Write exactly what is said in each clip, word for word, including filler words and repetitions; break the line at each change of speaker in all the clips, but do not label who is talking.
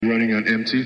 Running on empty.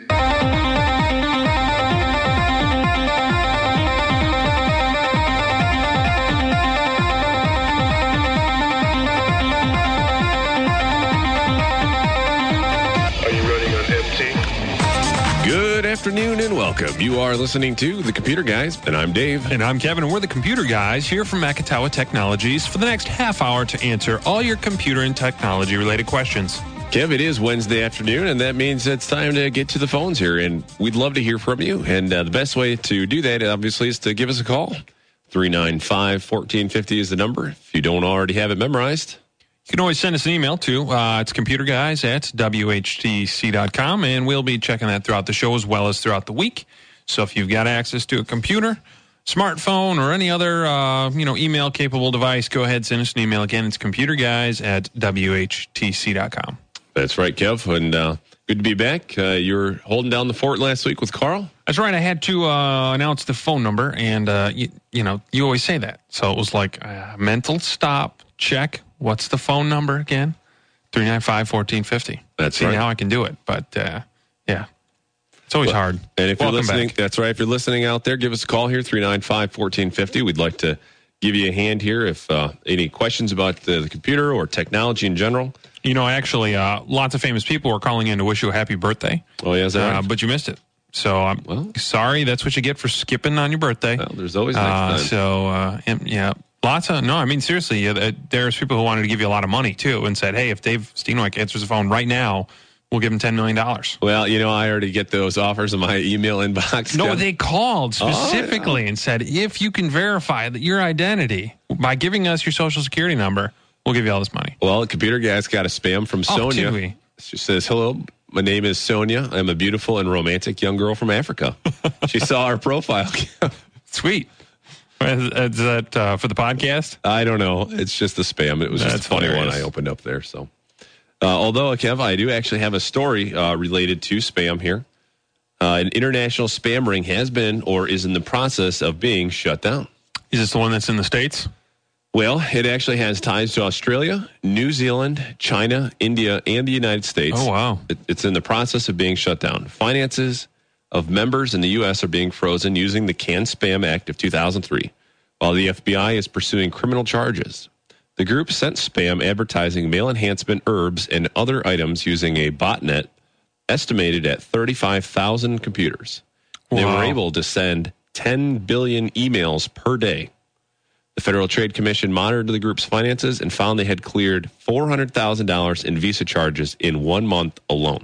Good afternoon and welcome. You are listening to The Computer Guys, and I'm Dave.
And I'm Kevin, and we're the Computer Guys here from Makatawa Technologies for the next half hour to answer all your computer and technology-related questions.
Kev, it is Wednesday afternoon, and that means it's time to get to the phones here, and we'd love to hear from you. And uh, the best way to do that, obviously, is to give us a call. three nine five, one four five zero is the number. If you don't already have it memorized,
you can always send us an email, too. Uh, it's computerguys at W H T C dot com, and we'll be checking that throughout the show as well as throughout the week. So if you've got access to a computer, smartphone, or any other uh, you know, email-capable device, go ahead and send us an email. Again, it's computerguys at W H T C dot com.
That's right, Kev, and uh, good to be back. Uh, you were holding down the fort last week with Carl?
That's right. I had to uh, announce the phone number, and, uh, you, you know, you always say that. So it was like uh, mental stop, check. What's the phone number again? three nine five, one four five zero.
That's
See,
right.
now I can do it, but, uh, yeah, it's always
well,
hard.
And if
Welcome
you're listening,
back.
That's right. If you're listening out there, give us a call here, three nine five, one four five zero. We'd like to give you a hand here if uh, any questions about the, the computer or technology in general.
You know, actually, uh, lots of famous people were calling in to wish you a happy birthday.
Oh, yeah, is that
uh,
right?
But you missed it. So I'm
well,
sorry. That's what you get for skipping on your birthday.
Well, there's always next
uh,
time.
So, uh, yeah, lots of, no, I mean, seriously, uh, there's people who wanted to give you a lot of money, too, and said, hey, if Dave Steenwyk answers the phone right now, we'll give him ten million dollars.
Well, you know, I already get those offers in my email inbox.
No, they called specifically
oh, yeah.
and said, if you can verify that your identity by giving us your social security number, we'll give you all this money.
Well, the computer guy's got a spam from
Oh,
Sonia.
did we?
She says, hello, my name is Sonia. I'm a beautiful and romantic young girl from Africa. She saw our profile.
Sweet. Is, is that uh, for the podcast?
I don't know. It's just a spam. It was
That's
just a funny
hilarious.
one I opened up there. So, uh, although, Kev, I do actually have a story uh, related to spam here. Uh, an international spam ring has been or is in the process of being shut down.
Is this the one that's in the States?
Well, it actually has ties to Australia, New Zealand, China, India, and the United States.
Oh, wow.
It, it's in the process of being shut down. Finances of members in the U S are being frozen using the CAN-SPAM Act of two thousand three, while the F B I is pursuing criminal charges. The group sent spam advertising mail enhancement herbs and other items using a botnet estimated at thirty-five thousand computers. They
Wow.
were able to send ten billion emails per day. The Federal Trade Commission monitored the group's finances and found they had cleared four hundred thousand dollars in Visa charges in one month alone.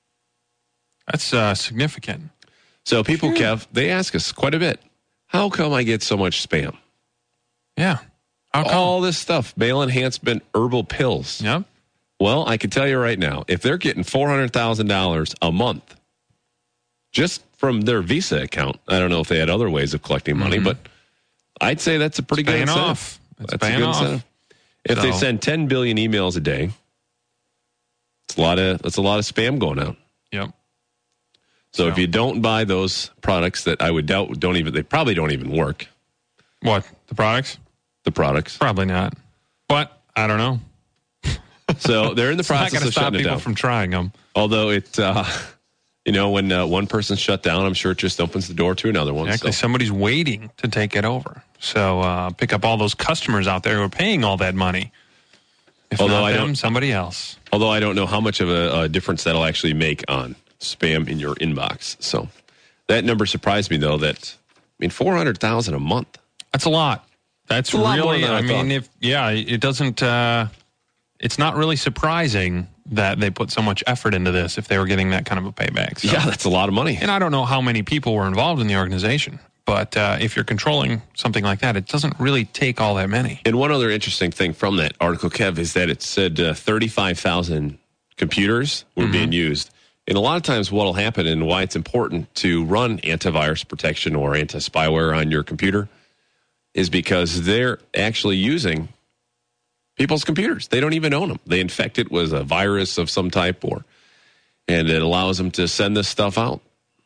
That's uh, significant.
So people, Kev, they ask us quite a bit, how come I get so much spam?
Yeah. How come?
All this stuff, mail enhancement herbal pills.
Yep.
Well, I can tell you right now, if they're getting four hundred thousand dollars a month just from their Visa account, I don't know if they had other ways of collecting money,
Mm-hmm.
but I'd say that's a pretty
It's
good
paying
incentive.
off. It's
That's a
paying
good
off.
incentive. If they
So-
send ten billion emails a day, it's a lot of that's a lot of spam going out.
Yep.
So,
So-
if you don't buy those products that I would doubt don't even they probably don't even work,
What? The products?
the products.
Probably not. But I don't know.
So they're in the
It's not
process
going to
of
stop
shutting it
people
down.
from trying them.
Although it, uh, you know, when uh, one person's shut down, I'm sure it just opens the door to another one.
Actually,
So.
somebody's waiting to take it over. So uh, pick up all those customers out there who are paying all that money. If
Although
not
I
them,
don't-
somebody else.
Although I don't know how much of a, a difference that'll actually make on spam in your inbox. So that number surprised me, though. That I mean, four hundred thousand a month.
That's a lot. That's
a lot more
really,
than I
I, mean,
thought.
if, yeah, it doesn't, uh, it's not really surprising that they put so much effort into this if they were getting that kind of a payback. So.
Yeah, that's a lot of money.
And I don't know how many people were involved in the organization, but uh, if you're controlling something like that, it doesn't really take all that many.
And one other interesting thing from that article, Kev, is that it said uh, thirty-five thousand computers were
Mm-hmm.
being used. And a lot of times what will happen and why it's important to run antivirus protection or anti-spyware on your computer is because they're actually using people's computers. They don't even own them. They infect it with a virus of some type, or and it allows them to send this stuff out.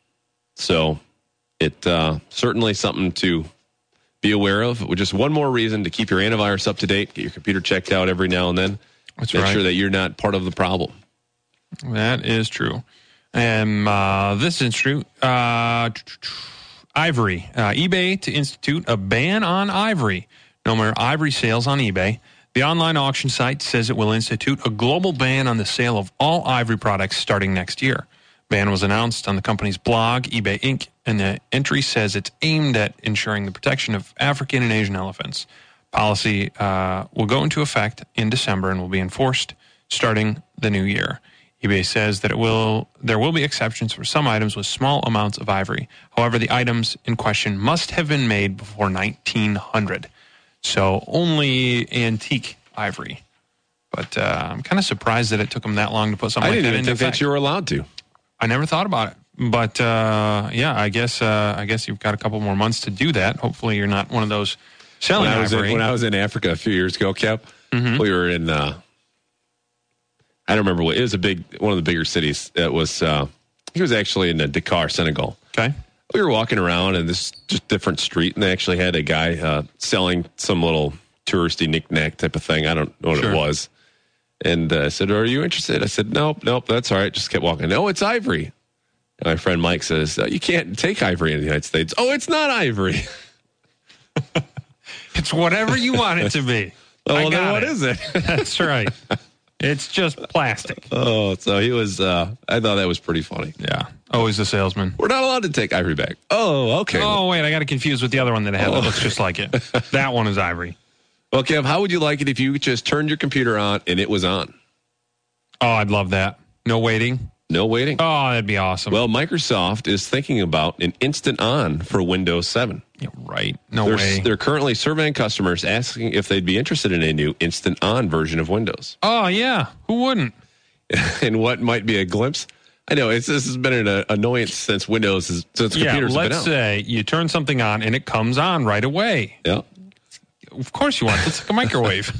So it uh, certainly something to be aware of. Just one more reason to keep your antivirus up to date, get your computer checked out every now and then.
That's
Make
right.
sure that you're not part of the problem.
That is true. And uh, this institute, uh, Ivory, uh, eBay to institute a ban on ivory. No more ivory sales on eBay. The online auction site says it will institute a global ban on the sale of all ivory products starting next year. Ban was announced on the company's blog, eBay Incorporated, and the entry says it's aimed at ensuring the protection of African and Asian elephants. Policy uh, will go into effect in December and will be enforced starting the new year. eBay says that it will there will be exceptions for some items with small amounts of ivory. However, the items in question must have been made before nineteen hundred. So only antique ivory. But uh, I'm kind of surprised that it took them that long to put something
I
like that
didn't
into
even think
effect.
that you were allowed to.
I never thought about it. But uh, yeah, I guess uh, I guess you've got a couple more months to do that. Hopefully you're not one of those selling
When I was in,
ivory.
when I was in Africa a few years ago, Kev,
Mhm.
we were in, uh, I don't remember what, it was a big, one of the bigger cities. It was, uh, he was actually in Dakar, Senegal.
Okay.
We were walking around in this just different street, and they actually had a guy uh, selling some little touristy knick-knack type of thing. I don't know what
Sure.
it was. And uh, I said, are you interested? I said, nope, nope, that's all right. Just kept walking. No, it's ivory. And my friend Mike says, uh, you can't take ivory in the United States. Oh, it's not ivory.
It's whatever you want it to be.
Oh,
I
well, then
got
what
it.
is it?
That's right. It's just plastic.
Oh, so he was, uh, I thought that was pretty funny.
Yeah. Always the salesman.
We're not allowed to take ivory back. Oh, okay.
Oh, wait, I got it confused with the other one that I had that looks just like it. That one is ivory.
Well, Kev, how would you like it if you just turned your computer on and it was on?
Oh, I'd love that. No waiting.
No waiting?
Oh, that'd be awesome.
Well, Microsoft is thinking about an instant on for Windows seven.
Yeah, right. No
They're,
way.
they're currently surveying customers asking if they'd be interested in a new instant on version of Windows.
Oh, yeah. Who wouldn't?
And what might be a glimpse? I know it's, this has been an uh, annoyance since Windows, is, since
Yeah,
computers have been
let's
out.
say you turn something on and it comes on right away.
Yeah.
Of course you want it. It's like a microwave.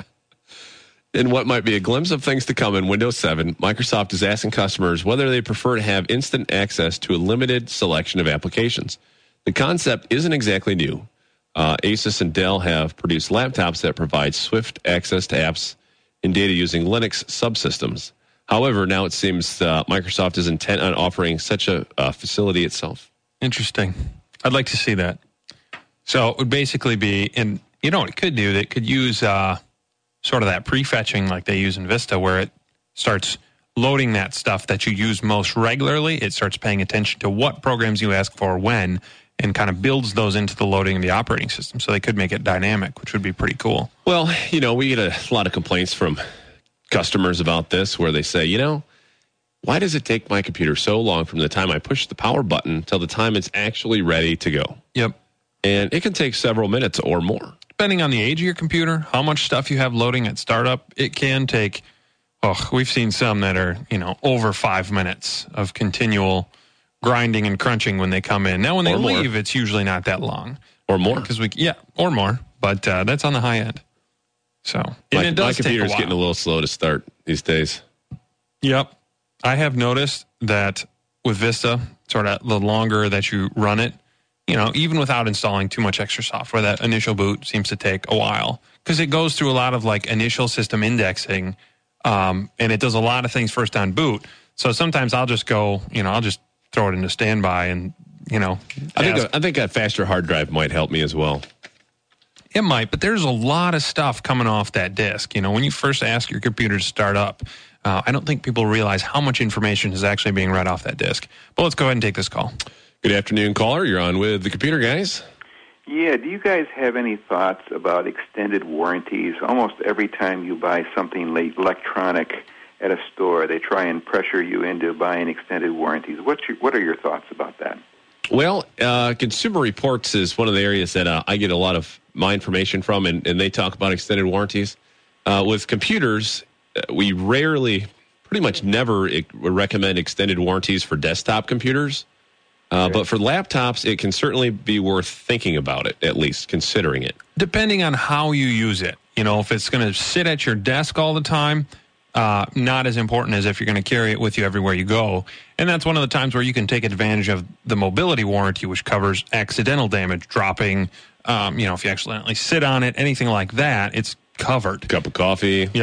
In what might be a glimpse of things to come in Windows seven, Microsoft is asking customers whether they prefer to have instant access to a limited selection of applications. The concept isn't exactly new. Uh, Asus and Dell have produced laptops that provide swift access to apps and data using Linux subsystems. However, now it seems uh, Microsoft is intent on offering such a uh, facility itself.
Interesting. I'd like to see that. So it would basically be, and you know what it could do? It could use uh, sort of that prefetching like they use in Vista, where it starts loading that stuff that you use most regularly. It starts paying attention to what programs you ask for when and kind of builds those into the loading of the operating system. So they could make it dynamic, which would be pretty cool.
Well, you know, we get a lot of complaints from customers about this where they say, you know, why does it take my computer so long from the time I push the power button till the time it's actually ready to go?
Yep.
And it can take several minutes or more.
Depending on the age of your computer, how much stuff you have loading at startup, it can take, oh, we've seen some that are, you know, over five minutes of continual grinding and crunching when they come in. Now, when they
Or more.
leave, it's usually not that long.
Or more.
Because we, yeah, or more, but uh, that's on the high end. So, and
My,
it does
my
take a
computer's
while.
getting a little slow to start these days.
Yep. I have noticed that with Vista, sort of the longer that you run it, you know, even without installing too much extra software, that initial boot seems to take a while because it goes through a lot of like initial system indexing, um, and it does a lot of things first on boot. So sometimes I'll just go, you know, I'll just throw it into standby and, you know,
I think,
ask-
a, I think a faster hard drive might help me as well.
It might, but there's a lot of stuff coming off that disk. You know, when you first ask your computer to start up, uh, I don't think people realize how much information is actually being read off that disk. But let's go ahead and take this call.
Good afternoon, caller. You're on with the Computer Guys.
Yeah, do you guys have any thoughts about extended warranties? Almost every time you buy something late electronic at a store, they try and pressure you into buying extended warranties. What's your, what are your thoughts about that?
Well, uh, Consumer Reports is one of the areas that uh, I get a lot of my information from, and, and they talk about extended warranties. Uh, with computers, uh, we rarely, pretty much never e- recommend extended warranties for desktop computers. Uh,
Okay.
But for laptops, it can certainly be worth thinking about it, at least considering it.
Depending on how you use it, you know, if it's going to sit at your desk all the time, uh, not as important as if you're going to carry it with you everywhere you go. And that's one of the times where you can take advantage of the mobility warranty, which covers accidental damage, dropping, um, you know, if you accidentally sit on it, anything like that, it's covered.
Cup of coffee.
Yep.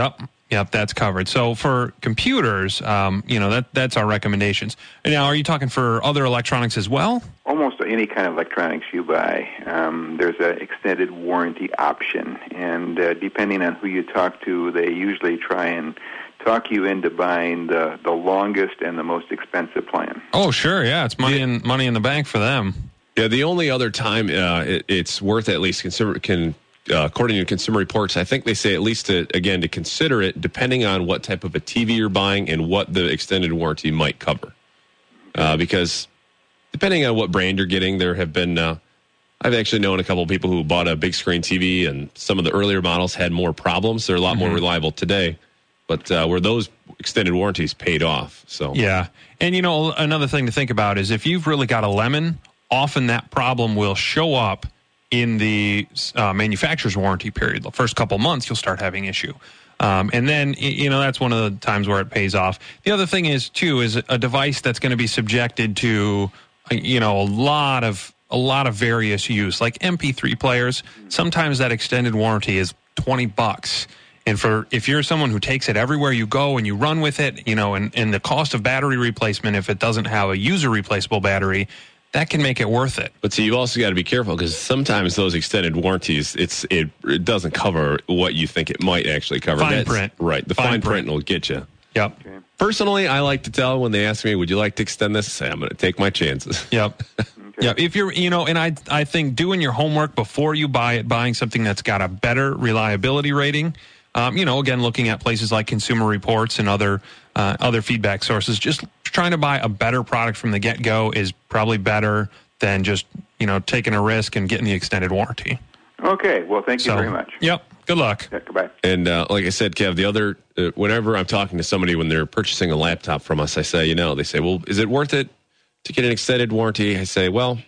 Yep, that's covered. So for computers, um, you know, that that's our recommendations. And now, are you talking for other electronics as well?
Almost any kind of electronics you buy, um, there's an extended warranty option. And uh, depending on who you talk to, they usually try and talk you into buying the, the longest and the most expensive plan.
Oh, sure, yeah. It's money, in, money in the bank for them.
Yeah, the only other time uh, it, it's worth at least consider can. Uh, according to Consumer Reports, I think they say at least to, again, to consider it depending on what type of a T V you're buying and what the extended warranty might cover. Uh, because depending on what brand you're getting, there have been, uh, I've actually known a couple of people who bought a big screen T V and some of the earlier models had more problems. They're a lot mm-hmm. more reliable today, but uh, where those extended warranties paid off. So
yeah. And, you know, another thing to think about is if you've really got a lemon, often that problem will show up in the uh, manufacturer's warranty period. The first couple months, you'll start having issue. Um, and then, you know, that's one of the times where it pays off. The other thing is, too, is a device that's going to be subjected to, you know, a lot of a lot of various use, like M P three players. Sometimes that extended warranty is twenty bucks. And for if you're someone who takes it everywhere you go and you run with it, you know, and, and the cost of battery replacement, if it doesn't have a user replaceable battery, that can make it worth it.
But see, you've also got to be careful because sometimes those extended warranties, it's it, it doesn't cover what you think it might actually cover.
Fine
That's,
print.
Right. The
fine,
fine print.
print
will get you.
Yep.
Okay.
Personally, I like to tell when they ask me, would you like to extend this? I say, I'm going to take my chances.
Yep.
Okay.
Yeah, if you're, you know, and I, I think doing your homework before you buy it, buying something that's got a better reliability rating, um, you know, again, looking at places like Consumer Reports and other, uh, other feedback sources, just trying to buy a better product from the get-go is probably better than just, you know, taking a risk and getting the extended warranty.
Okay. Well, thank you
so,
very much.
Yep. Good luck.
Yeah, goodbye.
And uh, like I said, Kev, the other, uh, whenever I'm talking to somebody when they're purchasing a laptop from us, I say, you know, they say, well, is it worth it to get an extended warranty? I say, well,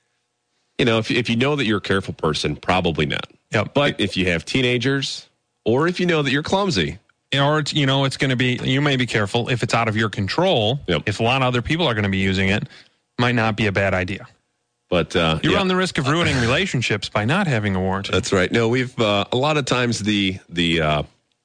you know, if, if you know that you're a careful person, probably not.
Yep.
But if you have teenagers or if you know that you're clumsy,
or, it's, you know, it's going to be, you may be careful if it's out of your control.
Yep.
If a lot of other people are going to be using it, might not be a bad idea.
But uh,
you
yeah.
run the risk of ruining relationships by not having a warranty.
That's right. No, we've uh, a lot of times the the uh,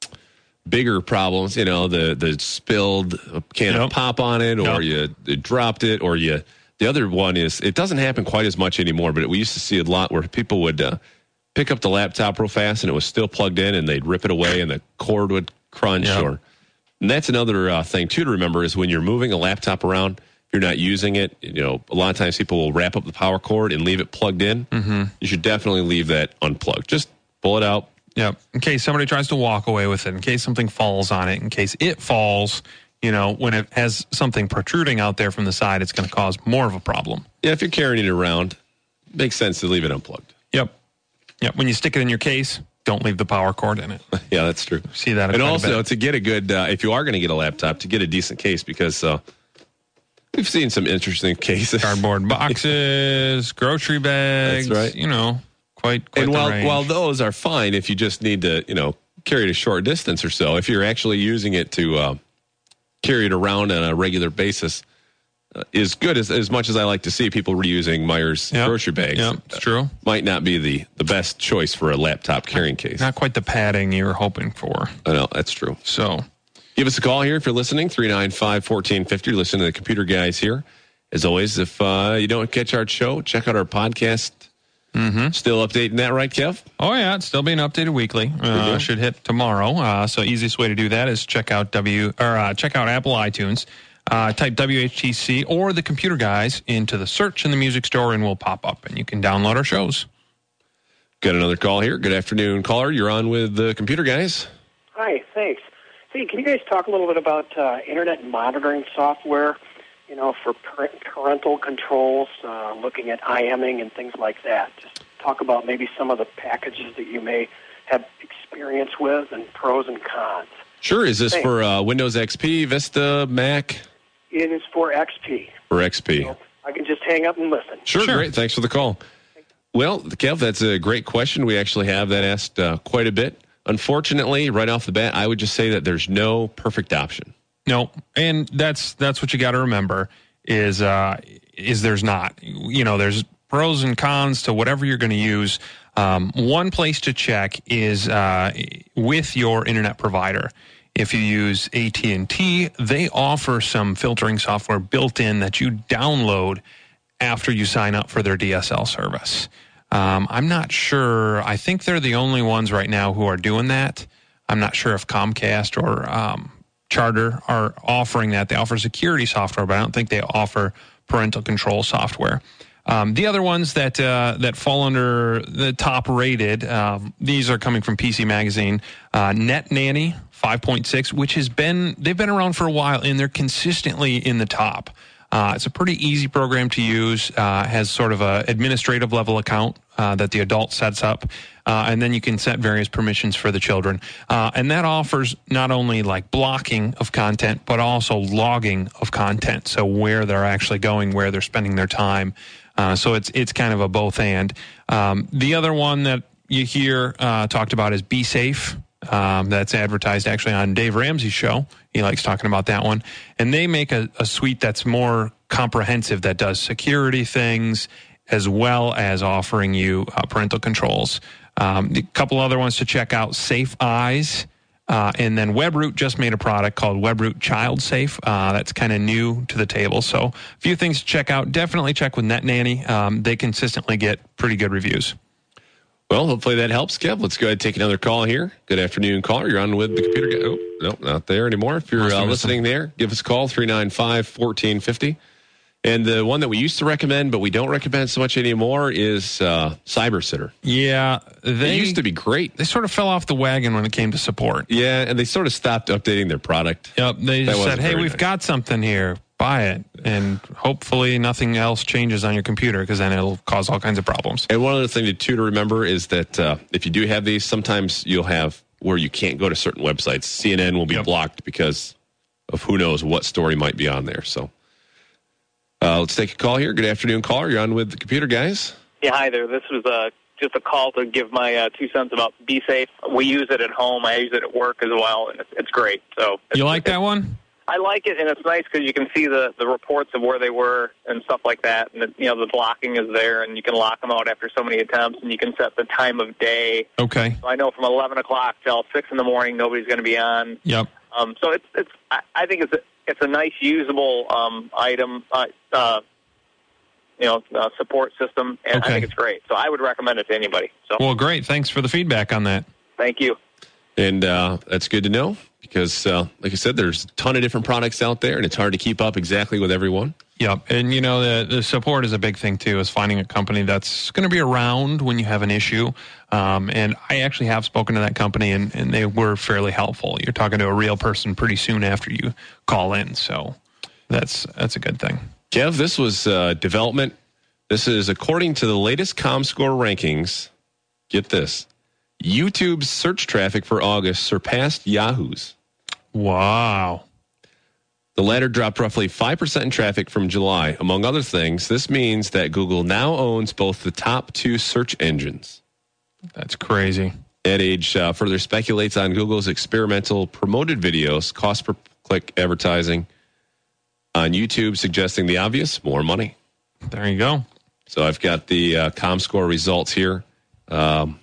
bigger problems, you know, the the spilled can
Yep.
of pop on it, or
Yep.
you, you dropped it, or you. The other one is it doesn't happen quite as much anymore, but it, we used to see a lot where people would uh, pick up the laptop real fast and it was still plugged in, and they'd rip it away, and the cord would crunch.
Yep.
Or and that's another uh, thing too to remember is when you're moving a laptop around. You're not using it, you know, a lot of times people will wrap up the power cord and leave it plugged in. Mm-hmm. You should definitely leave that unplugged. Just pull it out.
Yep. In case somebody tries to walk away with it, in case something falls on it, in case it falls, you know, when it has something protruding out there from the side, it's going to cause more of a problem.
Yeah, if you're carrying it around, it makes sense to leave it unplugged.
Yep. Yep. When you stick it in your case, don't leave the power cord in it.
Yeah, that's true.
See that?
And also to get a good, uh, if you are going to get a laptop, to get a decent case because uh, we've seen some interesting cases.
Cardboard boxes, grocery bags.
That's right.
You know, quite, quite
and
the
while
range.
while those are fine, if you just need to, you know, carry it a short distance or so, if you're actually using it to uh, carry it around on a regular basis, uh, is good as as much as I like to see people reusing Myers
Yep.
grocery bags.
Yep, it's true.
Uh, might not be the the best choice for a laptop carrying case.
Not quite the padding you were hoping for.
I know that's true.
So.
Give us a call here if you're listening, three nine five, one four five zero. Listen to the Computer Guys here. As always, if uh, you don't catch our show, check out our podcast. Mm-hmm. Still updating that, right, Kev?
Oh, yeah. It's still being updated weekly. Uh, should hit tomorrow. Uh, so easiest way to do that is check out W or uh, check out Apple iTunes. Uh, type W H T C or the Computer Guys into the search in the music store, and we'll pop up, and you can download our shows.
Got another call here. Good afternoon, caller. You're on with the Computer Guys.
Hi, thanks. Hey, can you guys talk a little bit about uh, internet monitoring software, you know, for parental controls, uh, looking at IMing and things like that? Just talk about maybe some of the packages that you may have experience with and pros and cons.
Sure. Is this
Thanks.
for uh, Windows X P, Vista, Mac?
It is for X P.
For X P.
So I can just hang up and listen.
Sure,
Sure.
Great. Thanks for the call. Well, Kev, that's a great question. We actually have that asked uh, quite a bit. Unfortunately, right off the bat, I would just say that there's no perfect option.
No, and that's that's what you got to remember is uh, is there's not. You know, there's pros and cons to whatever you're going to use. Um, one place to check is uh, with your internet provider. If you use A T and T, they offer some filtering software built in that you download after you sign up for their D S L service. Um, I'm not sure. I think they're the only ones right now who are doing that. I'm not sure if Comcast or um, Charter are offering that. They offer security software, but I don't think they offer parental control software. Um, the other ones that uh, that fall under the top rated, um, these are coming from P C Magazine. Uh, Net Nanny five point six, which has been, they've been around for a while, and they're consistently in the top. Uh, it's a pretty easy program to use, uh, has sort of a administrative level account uh, that the adult sets up, uh, and then you can set various permissions for the children. Uh, and that offers not only like blocking of content, but also logging of content, so where they're actually going, where they're spending their time. Uh, so it's it's kind of a both and. Um, the other one that you hear uh, talked about is Be Safe. Um, that's advertised actually on Dave Ramsey's show. He likes talking about that one. And they make a, a suite that's more comprehensive, that does security things as well as offering you uh, parental controls. Um, a couple other ones to check out, Safe Eyes. Uh, and then WebRoot just made a product called WebRoot Child Safe. Uh, that's kind of new to the table. So a few things to check out. Definitely check with Net Nanny. Um, they consistently get pretty good reviews.
Well, hopefully that helps, Kev. Let's go ahead and take another call here. Good afternoon, caller. You're on with the computer guy. Oh, no, not there anymore. If you're uh, listening there, give us a call, three nine five, one four five zero. And the one that we used to recommend, but we don't recommend so much anymore, is uh, CyberSitter.
Yeah.
They used to be great.
They sort of fell off the wagon when it came to support.
Yeah, and they sort of stopped updating their product.
Yep. They
That
just said,
wasn't
hey,
very
we've
nice.
got something here. Buy it. And hopefully nothing else changes on your computer, because then it'll cause all kinds of problems.
And one other thing to, too, to remember is that uh, if you do have these, sometimes you'll have where you can't go to certain websites. C N N will be
Yep.
blocked because of who knows what story might be on there. So uh, let's take a call here. Good afternoon, caller. You're on with the computer guys.
Yeah, hi there. This was uh, just a call to give my uh, two cents about Be Safe. We use it at home. I use it at work as well, and it's, it's great. So it's,
You like that one?
I like it, and it's nice because you can see the, the reports of where they were and stuff like that. And, the, you know, the blocking is there, and you can lock them out after so many attempts, and you can set the time of day.
Okay.
So I know from eleven o'clock till six in the morning, nobody's going to be on.
Yep.
Um, so it's it's. I, I think it's a, it's a nice, usable um, item, uh, uh, you know, uh, support system, and
Okay.
I think it's great. So I would recommend it to anybody. So
Well, great. Thanks for the feedback on that.
thank you.
And uh, that's good to know because, uh, like I said, there's a ton of different products out there, and it's hard to keep up exactly with everyone.
Yep. And, you know, the, the support is a big thing, too, is finding a company that's going to be around when you have an issue. Um, and I actually have spoken to that company, and, and they were fairly helpful. You're talking to a real person pretty soon after you call in. So that's that's a good thing.
Kev, this was uh, development. This is according to the latest ComScore rankings. Get this. YouTube's search traffic for August surpassed Yahoo's.
Wow.
The latter dropped roughly five percent in traffic from July. Among other things, this means that Google now owns both the top two search engines.
That's crazy.
Ad Age uh, further speculates on Google's experimental promoted videos, cost per click advertising on YouTube, suggesting the obvious, more money.
There you go.
So I've got the uh, ComScore results here. Um,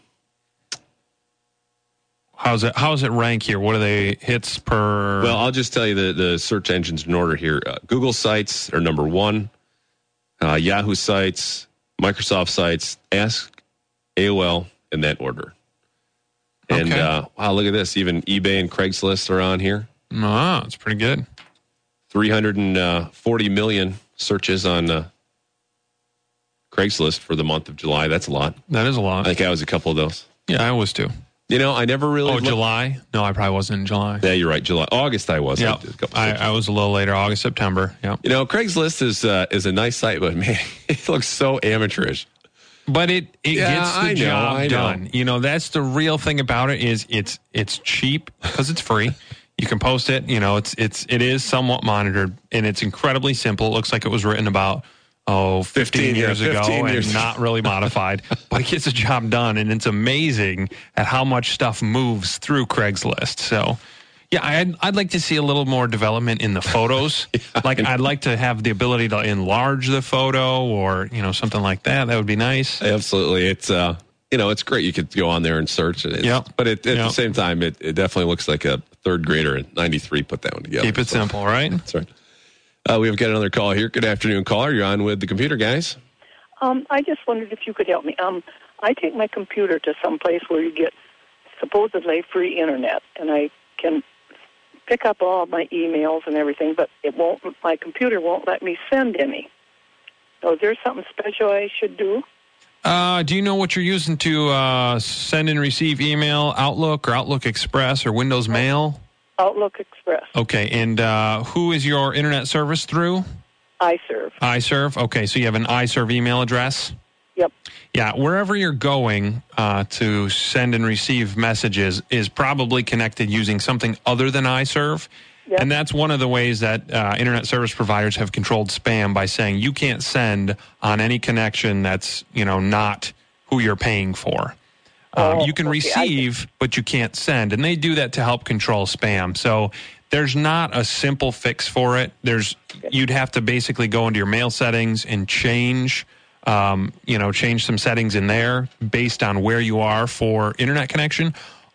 How's it How's it rank here? What are they hits per?
well, I'll just tell you the, the search engines in order here. Uh, Google sites are number one. Uh, Yahoo sites, Microsoft sites, Ask, A O L, in that order. And,
Okay.
uh, wow, look at this. Even eBay and Craigslist are on here.
Ah, it's pretty good.
three hundred forty million searches on uh, Craigslist for the month of July. That's a lot.
That is a
I
lot.
think I was a couple of those.
Yeah, I was too.
You know, I never really...
Oh,
looked-
July? No, I probably wasn't in July.
Yeah, you're right. July. August I was.
Yeah,
did a couple
I,
searches.
I was a little later, August, September. Yeah,
You know, Craigslist is uh, is a nice site, but man, it looks so amateurish.
but it it
Yeah,
gets the
I know,
job
I know.
done. You know, that's the real thing about it is it's it's cheap because it's free. You can post it. You know, it's it's it is somewhat monitored, and it's incredibly simple. It looks like it was written about oh fifteen,
fifteen,
years
yeah,
ago
fifteen
and
years.
not really modified, but it gets the job done, and it's amazing at how much stuff moves through Craigslist. So. Yeah, I'd, I'd like to see a little more development in the photos. Like, I'd like to have the ability to enlarge the photo or, you know, something like that. That would be nice.
Absolutely. It's uh, you know, it's great. You could go on there and search it.
Yep.
But it, at
Yep.
the same time, it, it definitely looks like a third grader in ninety-three put that one together.
Keep it
So,
simple, right?
That's right. Uh, we've got another call here. Good afternoon, caller. You're on with the computer guys.
Um, I just wondered if you could help me. Um, I take my computer to some place where you get supposedly free internet, and I can pick up all my emails and everything, but it won't. My computer won't let me send any. So is there something special I should do?
Uh, do you know what you're using to uh, send and receive email? Outlook or Outlook Express or Windows Mail?
Outlook Express.
Okay, and uh, who is your internet service through?
iServe.
iServe. Okay, so you have an iServe email address?
Yep.
Yeah, wherever you're going uh, to send and receive messages is probably connected using something other than iServe.
Yep.
And that's one of the ways that uh, internet service providers have controlled spam by saying you can't send on any connection that's, you know, not who you're paying for. Um,
Oh,
you can
okay,
receive, but you can't send. And they do that to help control spam. So there's not a simple fix for it. There's you'd have to basically go into your mail settings and change, um, you know, change some settings in there based on where you are for internet connection.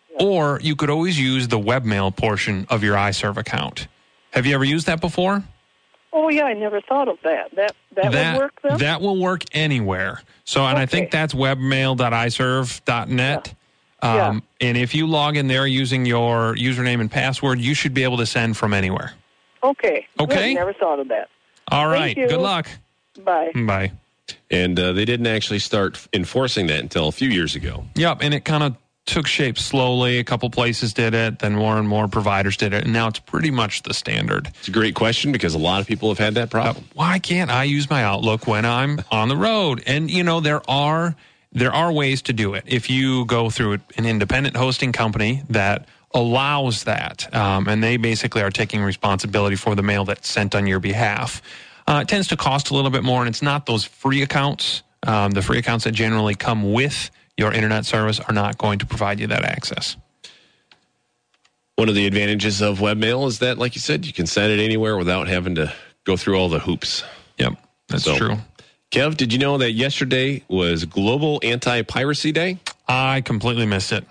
Or you could always use the webmail portion of your iServe account. Have you ever used that before?
Oh, yeah, I never thought of that. That that,
that
would work then?
That will work anywhere. So, and I think
Okay.
that's webmail dot i serve dot net.
Yeah.
Um, and if you log in there using your username and password, you should be able to send from anywhere.
Okay.
Okay.
Good. Never thought of that.
All right.
Thank you.
Good luck.
Bye.
Bye.
And uh, they didn't actually start enforcing that until a few years ago.
Yep. And it kind of took shape slowly. A couple places did it, then more and more providers did it, and now it's pretty much the standard.
It's a great question because a lot of people have had that problem.
Uh, why can't I use my Outlook when I'm on the road? And you know there are there are ways to do it. If you go through an independent hosting company that allows that, um, and they basically are taking responsibility for the mail that's sent on your behalf, uh, it tends to cost a little bit more, and it's not those free accounts. Um, the free accounts that generally come with your internet service are not going to provide you that access.
One of the advantages of webmail is that, like you said, you can send it anywhere without having to go through all the hoops.
Yep, that's
So,
true.
Kev, did you know that yesterday was Global Anti-Piracy Day?
I completely missed it.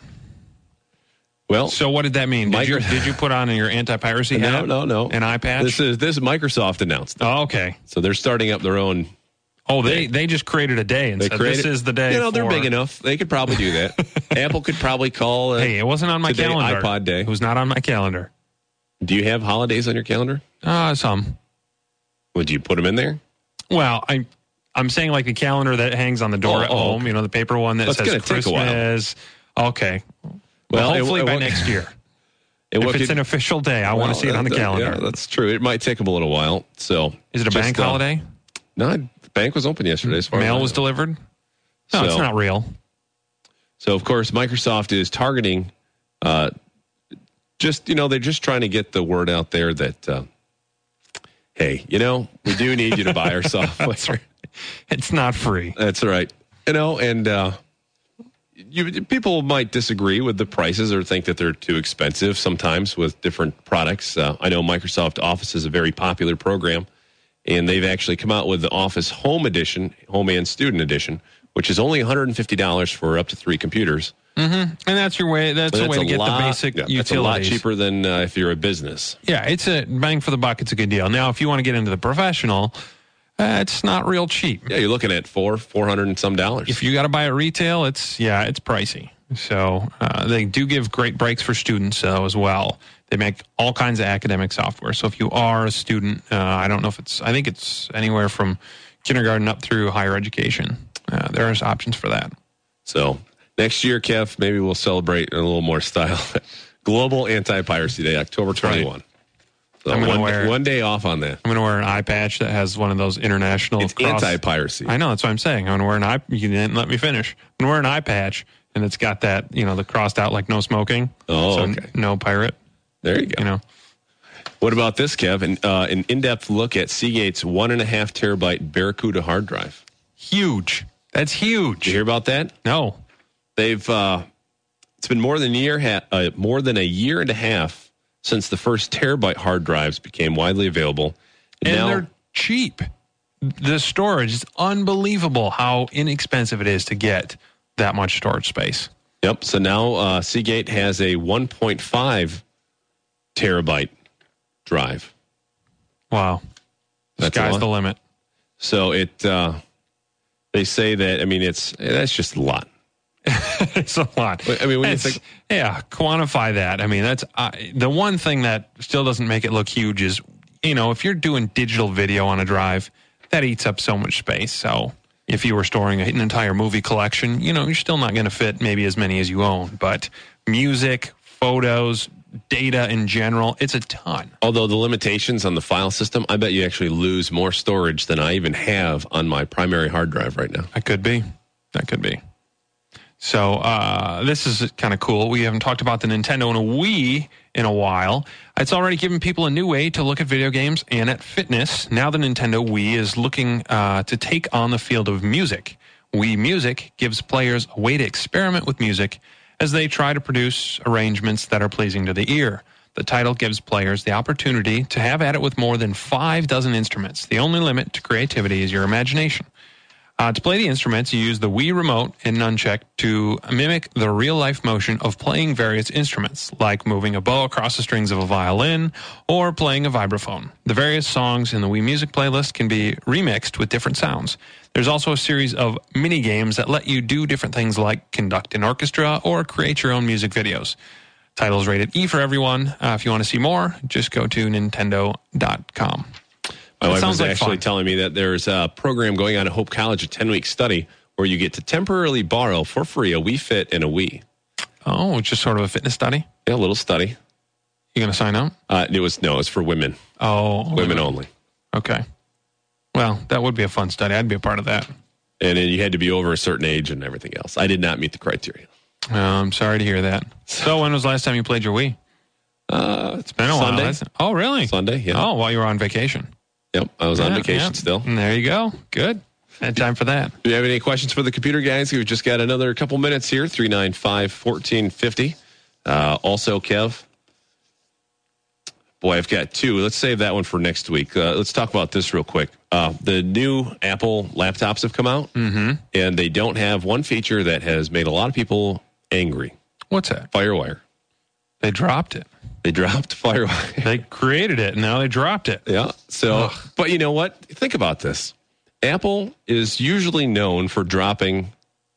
Well,
So what did that mean? Did you,
Micro-
did you put on your anti-piracy
no,
hat?
no, no.
An eye patch?
This is this is Microsoft announced.
Oh, okay.
So they're starting up their own.
Oh, they, they just created a day and
They
said
created,
this is the day.
You know, they're
for-
big enough. They could probably do that. Apple could probably call. Uh,
Hey, it wasn't on my
today
calendar.
iPod Day.
It was not on my calendar.
Do you have holidays on your calendar?
Uh, some.
Would you put them in there?
Well, I, I'm saying like the calendar that hangs on the door
Oh,
at
oh,
home,
okay.
you know, the paper one that
That's
says
gonna take a while.
Christmas. Okay. Well,
Well, it-
hopefully
it
by
won't-
next year.
And
If
what
it's
could-
an official day, I want
well,
to see it on the
that-
calendar.
Yeah, that's true. It might take them a little while. So
Is it a
just,
bank
uh,
holiday?
No, the bank was open yesterday. As far
Mail
as I
was
know.
delivered? No,
So-
it's not real.
So, of course, Microsoft is targeting, uh, just, you know, they're just trying to get the word out there that, uh, hey, you know, we do need you to buy our software.
That's right. It's not free.
That's right. You know, and uh, you, people might disagree with the prices or think that they're too expensive sometimes with different products. Uh, I know Microsoft Office is a very popular program, and they've actually come out with the Office Home Edition, Home and Student Edition, which is only one hundred fifty dollars for up to three computers.
And that's your way. That's
But
the way to
a
get
lot-
the basic
yeah,
utilities.
That's a lot cheaper than uh, if you're a business.
Yeah, it's a bang for the buck. It's a good deal. Now, if you want to get into the professional, uh, it's not real cheap.
Yeah, you're looking at four, four hundred and some dollars.
If you got to buy it retail, it's yeah, it's pricey. So uh, they do give great breaks for students though as well. They make all kinds of academic software. So if you are a student, uh, I don't know if it's. I think it's anywhere from kindergarten up through higher education. Uh, there's options for that.
So next year, Kev, maybe we'll celebrate in a little more style. Global Anti-Piracy Day, October twenty-first. So
I'm gonna
one,
wear-
one day off on that.
I'm going to wear an eye patch that has one of those international.
It's
cross-
anti-piracy.
I know, that's what I'm saying. I'm going to wear an eye. You didn't let me finish. I'm going to wear an eye patch, and it's got that, you know, the crossed out like no smoking.
Oh,
so
okay.
No pirate.
There you go.
You know,
What about this, Kev? An, uh, an in-depth look at Seagate's one and a half terabyte Barracuda hard drive.
huge. That's huge.
Did you hear about that?
No.
They've. Uh, it's been more than a year. Ha- uh, more than a year and a half since the first terabyte hard drives became widely available.
And
now,
they're cheap. The storage is unbelievable how inexpensive it is to get that much storage space.
Yep. So now uh, Seagate has a one point five terabyte drive.
Wow.
That's a
Sky's
lot.
the limit.
So it, uh, they say that, I mean, it's, that's just a lot.
It's a lot.
I mean, when you
It's-
think,
yeah, quantify that. I mean, that's uh, the one thing that still doesn't make it look huge is, you know, if you're doing digital video on a drive, that eats up so much space. So if you were storing an entire movie collection, you know, you're still not going to fit maybe as many as you own. But music, photos, data in general, it's a ton.
although the limitations on the file system, I bet you actually lose more storage than I even have on my primary hard drive right now.
That could be. That could be. So uh, this is kind of cool. We haven't talked about the Nintendo and a Wii in a while. It's already given people a new way to look at video games and at fitness. Now the Nintendo Wii is looking uh, to take on the field of music. Wii Music gives players a way to experiment with music as they try to produce arrangements that are pleasing to the ear. The title gives players the opportunity to have at it with more than five dozen instruments. The only limit to creativity is your imagination. Uh, to play the instruments, you use the Wii Remote and Nunchuck to mimic the real-life motion of playing various instruments, like moving a bow across the strings of a violin or playing a vibraphone. The various songs in the Wii Music playlist can be remixed with different sounds. There's also a series of mini-games that let you do different things like conduct an orchestra or create your own music videos. Title's rated E for everyone. Uh, if you want to see more, just go to Nintendo dot com.
My
That
wife
sounds
was
like
actually
fun.
telling me that there's a program going on at Hope College, a ten-week study, where you get to temporarily borrow for free a Wii Fit and a Wii.
Oh, it's just sort of a fitness study?
Yeah, a little study.
You going to sign up?
Uh, it was no, it's for women,
Oh.
women only,
Okay. Well, that would be a fun study. I'd be a part of that.
and then you had to be over a certain age and everything else. I did not meet the criteria.
Oh, I'm sorry to hear that. So when was the last time you played your Wii?
Uh,
It's been a while.
Sunday.
hasn't it? Oh, really?
Sunday, yeah.
Oh, while you were on vacation.
Yep, I was on
Yeah,
vacation
yeah.
still.
And there you go. Good. Had time for that.
Do you have any questions for the computer guys? We've just got another couple minutes here, three nine five, one four five zero. Uh, also, Kev, boy, I've got two. Let's save that one for next week. Uh, let's talk about this real quick. Uh, the new Apple laptops have come out,
Mm-hmm.
and they don't have one feature that has made a lot of people angry.
What's that?
FireWire.
They dropped it.
They dropped FireWire.
They created it, and now they dropped it.
Yeah. So,
Ugh.
but you know what? Think about this. Apple is usually known for dropping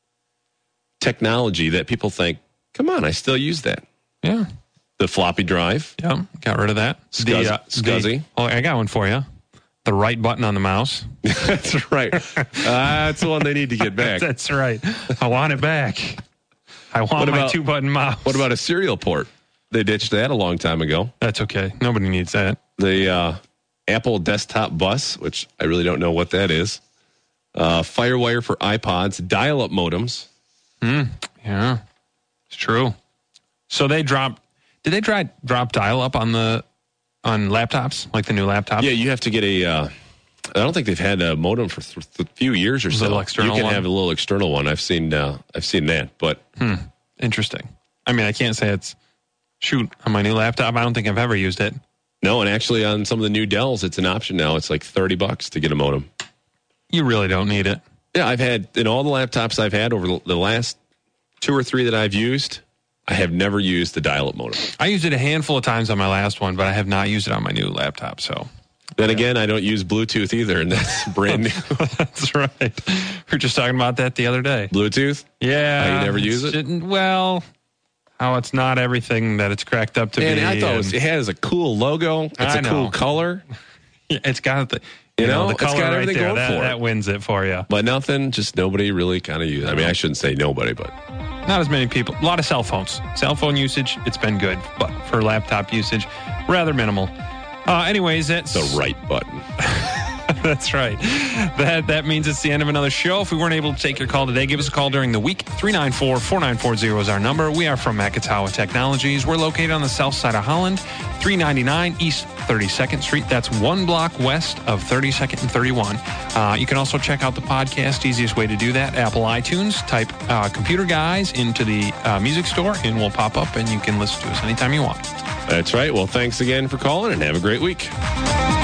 technology that people think, come on, I still use that.
Yeah.
The floppy drive.
Yeah. Got rid of that.
Scuzzy-
The, uh,
Scuzzy.
the- oh, I got one for you. The right button on the mouse.
That's right. Uh, that's the one they need to get back.
That's right. I want it back. I want
What
my
about-
two button mouse.
What about a serial port? They ditched that a long time ago.
That's okay. Nobody needs that.
The uh, Apple Desktop Bus, which I really don't know what that is. Uh, FireWire for iPods, dial-up modems.
Yeah, it's true. So they dropped. Did they try drop dial up on the on laptops, like the new laptop?
Yeah, you have to get a. Uh, I don't think they've had a modem for th- th- a few years or so.
Little external
you can
one?
have a little external one. I've seen. Uh, I've seen that, but
Interesting. I mean, I can't say it's shoot on my new laptop. I don't think I've ever used it.
no. And actually, on some of the new Dells, it's an option now. It's like thirty bucks to get a modem.
You really don't need it.
Yeah, I've had in all the laptops I've had over the- the last two or three that I've used, I have never used the dial-up modem.
I used it a handful of times on my last one, but I have not used it on my new laptop. So
Then again, I don't use Bluetooth either, and that's brand new.
that's right. We were just talking about that the other day.
Bluetooth?
Yeah.
Oh, you never use
it's
it?
just- well, how it's not everything that it's cracked up to
And
be.
I thought it, was,
and-
it has a cool logo. It's
I
a
know.
cool color,
Yeah, it's got the
You
you know,
know,
the
it's
color
got
right
everything
there.
going
That,
for it.
that wins it for you.
but nothing. Just nobody really kind of uses. I mean, I shouldn't say nobody, but
Not as many people. A lot of cell phones. Cell phone usage, it's been good, but for laptop usage, rather minimal. Uh, anyways, that's
the right button.
that's right. That that means it's the end of another show. If we weren't able to take your call today, give us a call during the week. three nine four, four nine four zero is our number. We are from Makatawa Technologies. We're located on the south side of Holland, three ninety-nine East thirty-second Street. That's one block west of thirty-second and thirty-one. Uh, you can also check out the podcast. Easiest way to do that, Apple iTunes. Type uh, Computer Guys into the uh, music store, and we'll pop up, and you can listen to us anytime you want.
That's right. Well, thanks again for calling, and have a great week.